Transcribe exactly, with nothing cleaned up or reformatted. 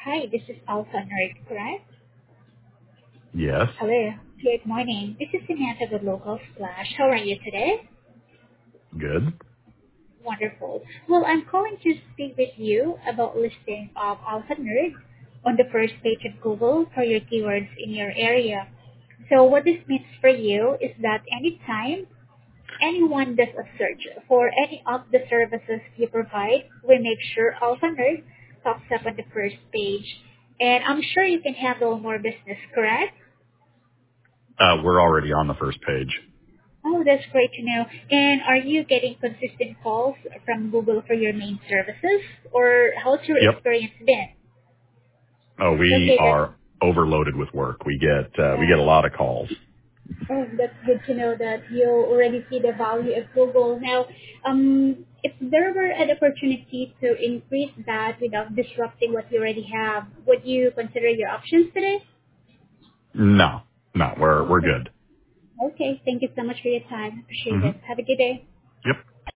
Hi, this is Alpha Nerd, correct? Yes. Hello. Good morning. This is Samantha with Local Splash. How are you today? Good. Wonderful. Well, I'm calling to speak with you about listing of Alpha Nerd on the first page of Google for your keywords in your area. So what this means for you is that anytime anyone does a search for any of the services you provide, we make sure Alpha Nerd pops up on the first page. And I'm sure you can handle more business, correct? Uh, we're already on the first page. Oh, that's great to know. And are you getting consistent calls from Google for your main services, or how's your Yep. experience been? Oh, we Okay, that's are overloaded with work. We get uh, we get a uh, lot of calls. oh, that's good to know that you already see the value of Google. Now, um, if there were an opportunity to increase that without disrupting what you already have, would you consider your options today? No, no, we're we're Okay. good. Okay. Thank you so much for your time. Appreciate hmm it. Have a good day. Yep.